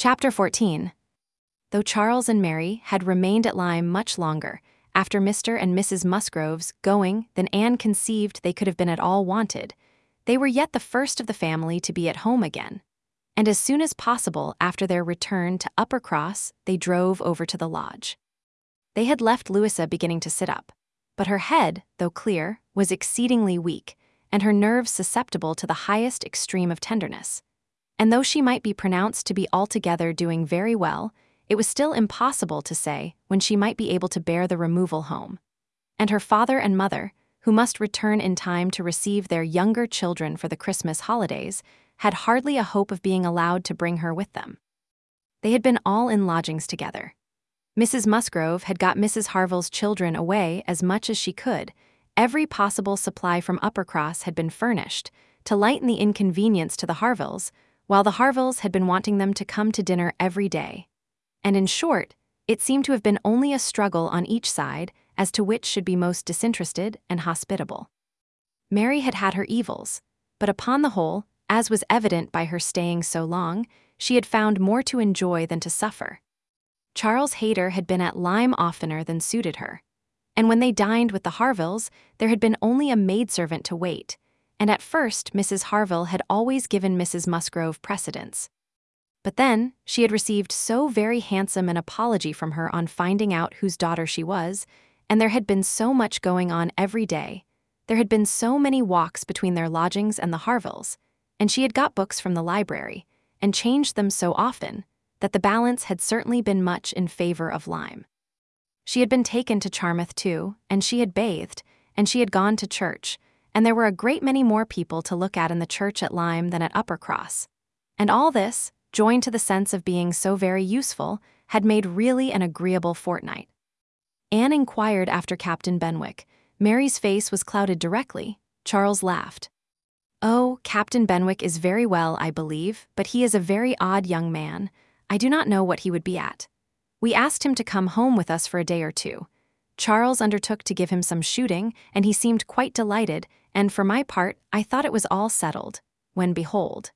Chapter 14. Though Charles and Mary had remained at Lyme much longer, after Mr. and Mrs. Musgrove's going than Anne conceived they could have been at all wanted, they were yet the first of the family to be at home again, and as soon as possible after their return to Uppercross they drove over to the lodge. They had left Louisa beginning to sit up, but her head, though clear, was exceedingly weak, and her nerves susceptible to the highest extreme of tenderness. And though she might be pronounced to be altogether doing very well, it was still impossible to say when she might be able to bear the removal home. And her father and mother, who must return in time to receive their younger children for the Christmas holidays, had hardly a hope of being allowed to bring her with them. They had been all in lodgings together. Mrs. Musgrove had got Mrs. Harville's children away as much as she could. Every possible supply from Uppercross had been furnished, to lighten the inconvenience to the Harvilles, while the Harvilles had been wanting them to come to dinner every day. And in short, it seemed to have been only a struggle on each side as to which should be most disinterested and hospitable. Mary had had her evils, but upon the whole, as was evident by her staying so long, she had found more to enjoy than to suffer. Charles Hayter had been at Lyme oftener than suited her, and when they dined with the Harvilles, there had been only a maidservant to wait, and at first Mrs. Harville had always given Mrs. Musgrove precedence. But then she had received so very handsome an apology from her on finding out whose daughter she was, and there had been so much going on every day, there had been so many walks between their lodgings and the Harvilles, and she had got books from the library, and changed them so often, that the balance had certainly been much in favor of Lyme. She had been taken to Charmouth too, and she had bathed, and she had gone to church, and there were a great many more people to look at in the church at Lyme than at Uppercross. And all this, joined to the sense of being so very useful, had made really an agreeable fortnight. Anne inquired after Captain Benwick. Mary's face was clouded directly. Charles laughed. "Oh, Captain Benwick is very well, I believe, but he is a very odd young man. I do not know what he would be at. We asked him to come home with us for a day or two. Charles undertook to give him some shooting, and he seemed quite delighted, and for my part, I thought it was all settled, when behold.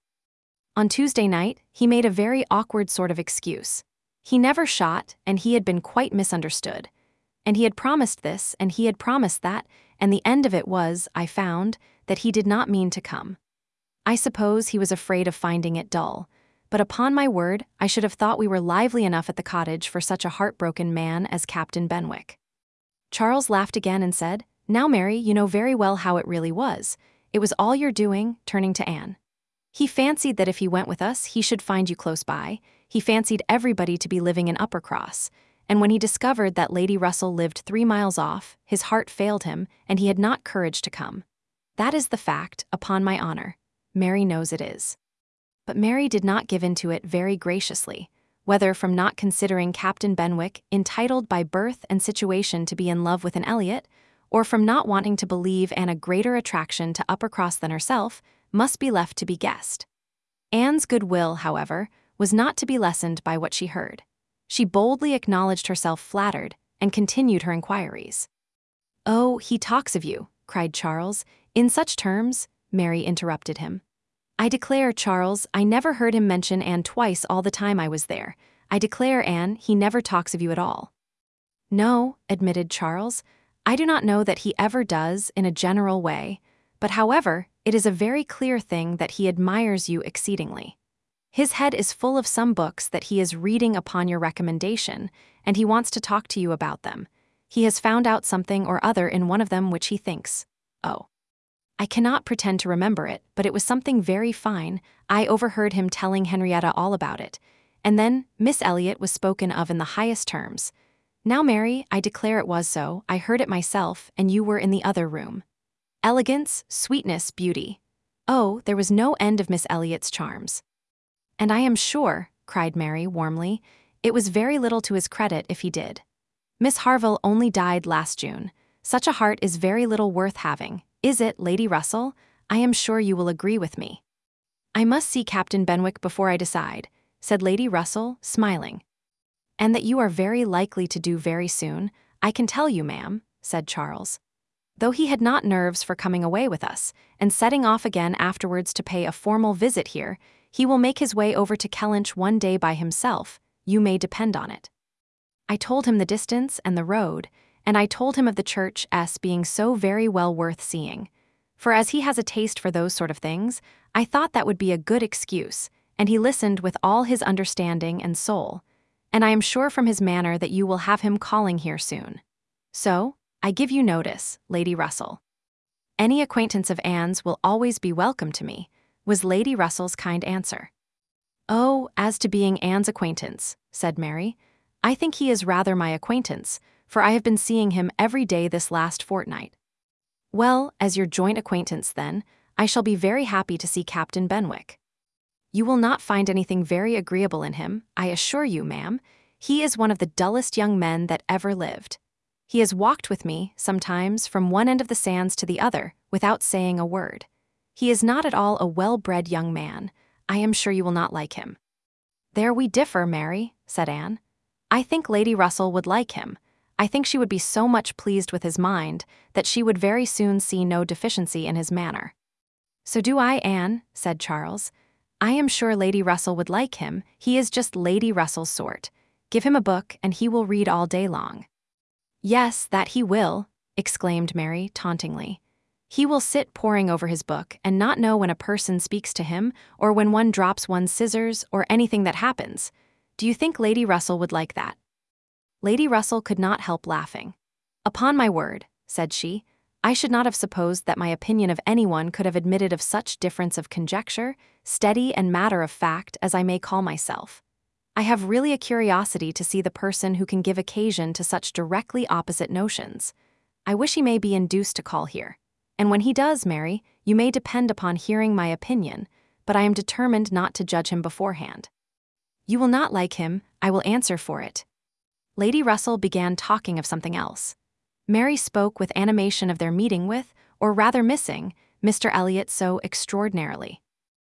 On Tuesday night, he made a very awkward sort of excuse. He never shot, and he had been quite misunderstood. And he had promised this, and he had promised that, and the end of it was, I found, that he did not mean to come. I suppose he was afraid of finding it dull, but upon my word, I should have thought we were lively enough at the cottage for such a heartbroken man as Captain Benwick." Charles laughed again and said, "Now, Mary, you know very well how it really was. It was all your doing," turning to Anne. "He fancied that if he went with us, he should find you close by. He fancied everybody to be living in Uppercross, and when he discovered that Lady Russell lived 3 miles off, his heart failed him, and he had not courage to come. That is the fact, upon my honor. Mary knows it is." But Mary did not give in to it very graciously, whether from not considering Captain Benwick entitled by birth and situation to be in love with an Elliot, or from not wanting to believe Anne a greater attraction to Uppercross than herself, must be left to be guessed. Anne's goodwill, however, was not to be lessened by what she heard. She boldly acknowledged herself flattered, and continued her inquiries. "Oh, he talks of you," cried Charles. "In such terms," Mary interrupted him. "I declare, Charles, I never heard him mention Anne twice all the time I was there. I declare, Anne, he never talks of you at all." "No," admitted Charles, "I do not know that he ever does in a general way, but however, it is a very clear thing that he admires you exceedingly. His head is full of some books that he is reading upon your recommendation, and he wants to talk to you about them. He has found out something or other in one of them which he thinks, oh, I cannot pretend to remember it, but it was something very fine. I overheard him telling Henrietta all about it. And then Miss Elliot was spoken of in the highest terms. Now, Mary, I declare it was so. I heard it myself, and you were in the other room. Elegance, sweetness, beauty. Oh, there was no end of Miss Elliot's charms. And I am sure," cried Mary warmly, "it was very little to his credit if he did. Miss Harville only died last June. Such a heart is very little worth having. Is it, Lady Russell? I am sure you will agree with me." "I must see Captain Benwick before I decide," said Lady Russell, smiling. "And that you are very likely to do very soon, I can tell you, ma'am," said Charles. Though he had not nerves for coming away with us, and setting off again afterwards to pay a formal visit here, He will make his way over to Kellynch one day by himself, you may depend on it. I told him the distance and the road, and I told him of the church's being so very well worth seeing. For as he has a taste for those sort of things, I thought that would be a good excuse, and he listened with all his understanding and soul. And I am sure from his manner that you will have him calling here soon. So, I give you notice, Lady Russell. Any acquaintance of Anne's will always be welcome to me, was Lady Russell's kind answer. Oh, as to being Anne's acquaintance, said Mary, I think he is rather my acquaintance, for I have been seeing him every day this last fortnight. Well, as your joint acquaintance then, I shall be very happy to see Captain Benwick. You will not find anything very agreeable in him, I assure you, ma'am. He is one of the dullest young men that ever lived. He has walked with me, sometimes, from one end of the sands to the other, without saying a word. He is not at all a well-bred young man. I am sure you will not like him. There we differ, Mary, said Anne. I think Lady Russell would like him. I think she would be so much pleased with his mind that she would very soon see no deficiency in his manner. So do I, Anne, said Charles. I am sure Lady Russell would like him. He is just Lady Russell's sort. Give him a book, and he will read all day long. Yes, that he will, exclaimed Mary, tauntingly. He will sit poring over his book and not know when a person speaks to him or when one drops one's scissors or anything that happens. Do you think Lady Russell would like that? Lady Russell could not help laughing. Upon my word, said she, I should not have supposed that my opinion of anyone could have admitted of such difference of conjecture, steady and matter of fact as I may call myself. I have really a curiosity to see the person who can give occasion to such directly opposite notions. I wish he may be induced to call here. And when he does, Mary, you may depend upon hearing my opinion, but I am determined not to judge him beforehand. You will not like him, I will answer for it. Lady Russell began talking of something else. Mary spoke with animation of their meeting with, or rather missing, Mr. Elliot so extraordinarily.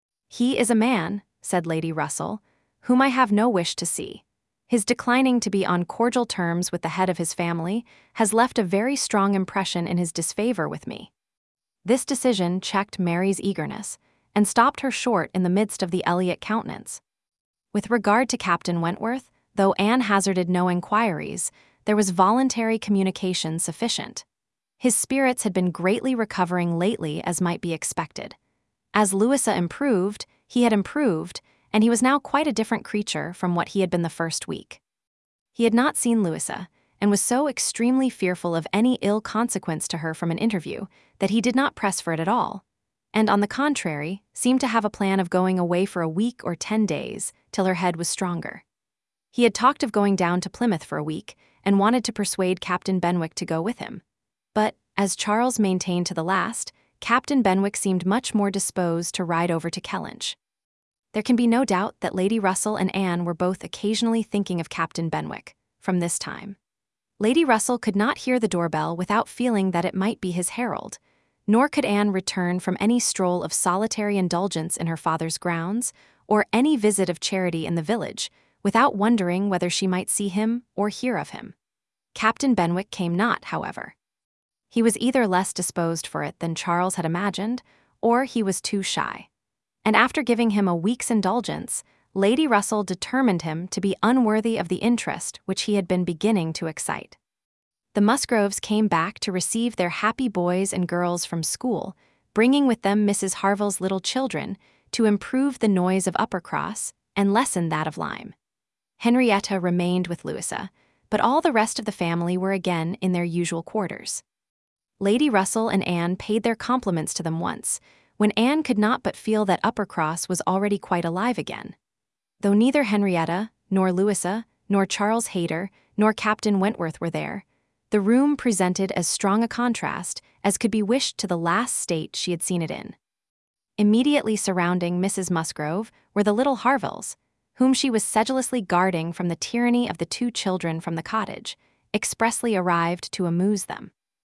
He is a man, said Lady Russell, whom I have no wish to see. His declining to be on cordial terms with the head of his family has left a very strong impression in his disfavor with me. This decision checked Mary's eagerness, and stopped her short in the midst of the Elliot countenance. With regard to Captain Wentworth, though Anne hazarded no inquiries, there was voluntary communication sufficient. His spirits had been greatly recovering lately, as might be expected. As Louisa improved, he had improved, and he was now quite a different creature from what he had been the first week. He had not seen Louisa, and was so extremely fearful of any ill consequence to her from an interview that he did not press for it at all, and on the contrary, seemed to have a plan of going away for a week or 10 days, till her head was stronger. He had talked of going down to Plymouth for a week, and wanted to persuade Captain Benwick to go with him. But, as Charles maintained to the last, Captain Benwick seemed much more disposed to ride over to Kellynch. There can be no doubt that Lady Russell and Anne were both occasionally thinking of Captain Benwick, from this time. Lady Russell could not hear the doorbell without feeling that it might be his herald, nor could Anne return from any stroll of solitary indulgence in her father's grounds, or any visit of charity in the village, without wondering whether she might see him or hear of him. Captain Benwick came not, however. He was either less disposed for it than Charles had imagined, or he was too shy. And after giving him a week's indulgence, Lady Russell determined him to be unworthy of the interest which he had been beginning to excite. The Musgroves came back to receive their happy boys and girls from school, bringing with them Mrs. Harville's little children, to improve the noise of Uppercross and lessen that of Lyme. Henrietta remained with Louisa, but all the rest of the family were again in their usual quarters. Lady Russell and Anne paid their compliments to them once, when Anne could not but feel that Uppercross was already quite alive again. Though neither Henrietta, nor Louisa, nor Charles Hayter, nor Captain Wentworth were there, the room presented as strong a contrast as could be wished to the last state she had seen it in. Immediately surrounding Mrs. Musgrove were the little Harvilles, whom she was sedulously guarding from the tyranny of the 2 children from the cottage, expressly arrived to amuse them.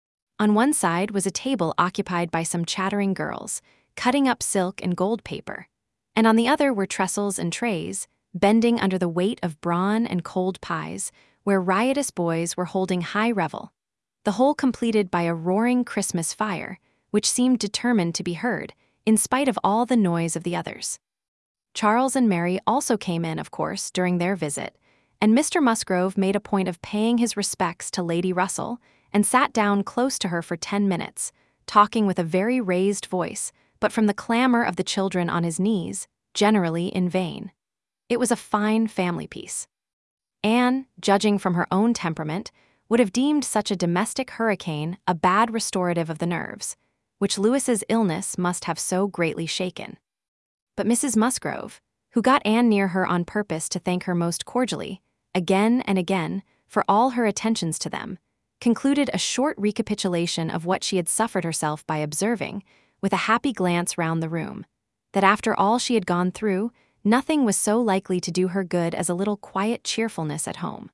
On one side was a table occupied by some chattering girls, cutting up silk and gold paper, and on the other were trestles and trays, bending under the weight of brawn and cold pies, where riotous boys were holding high revel, the whole completed by a roaring Christmas fire, which seemed determined to be heard, in spite of all the noise of the others. Charles and Mary also came in, of course, during their visit, and Mr. Musgrove made a point of paying his respects to Lady Russell and sat down close to her for 10 minutes, talking with a very raised voice, but from the clamor of the children on his knees, generally in vain. It was a fine family piece. Anne, judging from her own temperament, would have deemed such a domestic hurricane a bad restorative of the nerves, which Louis's illness must have so greatly shaken. But Mrs. Musgrove, who got Anne near her on purpose to thank her most cordially, again and again, for all her attentions to them, concluded a short recapitulation of what she had suffered herself by observing, with a happy glance round the room, that after all she had gone through, nothing was so likely to do her good as a little quiet cheerfulness at home.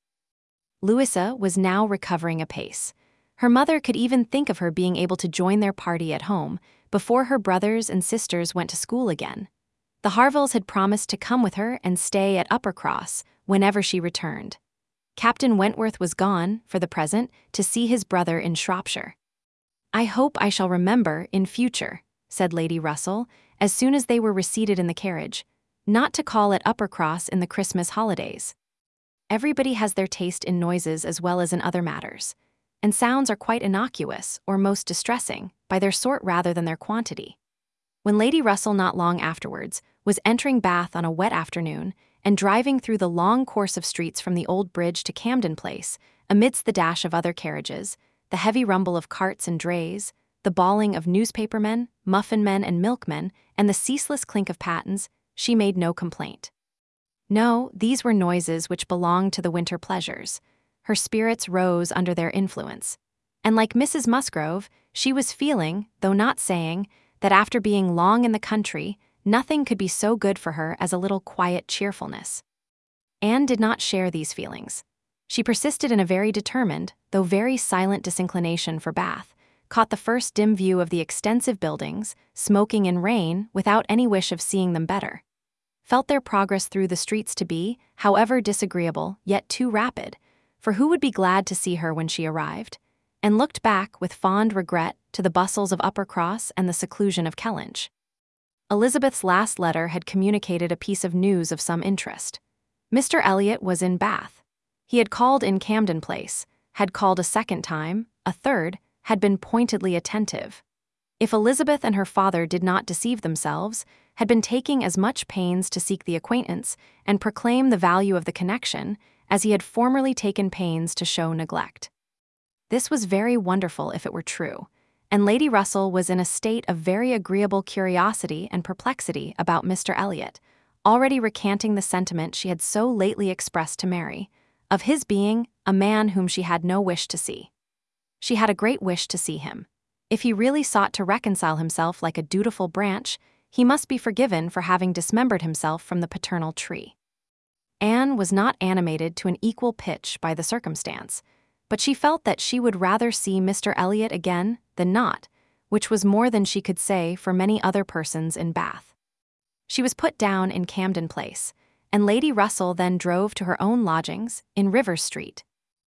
Louisa was now recovering apace. Her mother could even think of her being able to join their party at home before her brothers and sisters went to school again. The Harvilles had promised to come with her and stay at Uppercross whenever she returned. Captain Wentworth was gone, for the present, to see his brother in Shropshire. "I hope I shall remember, in future," said Lady Russell, as soon as they were reseated in the carriage, "not to call at Uppercross in the Christmas holidays. Everybody has their taste in noises as well as in other matters, and sounds are quite innocuous, or most distressing, by their sort rather than their quantity." When Lady Russell not long afterwards was entering Bath on a wet afternoon and driving through the long course of streets from the Old Bridge to Camden Place, amidst the dash of other carriages, the heavy rumble of carts and drays, the bawling of newspapermen, muffin-men and milkmen, and the ceaseless clink of pattens, she made no complaint. No, these were noises which belonged to the winter pleasures. Her spirits rose under their influence. And like Mrs. Musgrove, she was feeling, though not saying, that after being long in the country, nothing could be so good for her as a little quiet cheerfulness. Anne did not share these feelings. She persisted in a very determined, though very silent disinclination for Bath, caught the first dim view of the extensive buildings, smoking in rain without any wish of seeing them better, felt their progress through the streets to be, however disagreeable, yet too rapid, for who would be glad to see her when she arrived, and looked back with fond regret to the bustles of Uppercross and the seclusion of Kellynch. Elizabeth's last letter had communicated a piece of news of some interest. Mr. Elliot was in Bath. He had called in Camden Place, had called a second time, a third, had been pointedly attentive. If Elizabeth and her father did not deceive themselves, had been taking as much pains to seek the acquaintance and proclaim the value of the connection as he had formerly taken pains to show neglect. This was very wonderful if it were true, and Lady Russell was in a state of very agreeable curiosity and perplexity about Mr. Elliot, already recanting the sentiment she had so lately expressed to Mary, of his being a man whom she had no wish to see. She had a great wish to see him. If he really sought to reconcile himself like a dutiful branch, he must be forgiven for having dismembered himself from the paternal tree. Anne was not animated to an equal pitch by the circumstance, but she felt that she would rather see Mr. Elliot again than not, which was more than she could say for many other persons in Bath. She was put down in Camden Place, and Lady Russell then drove to her own lodgings in Rivers Street,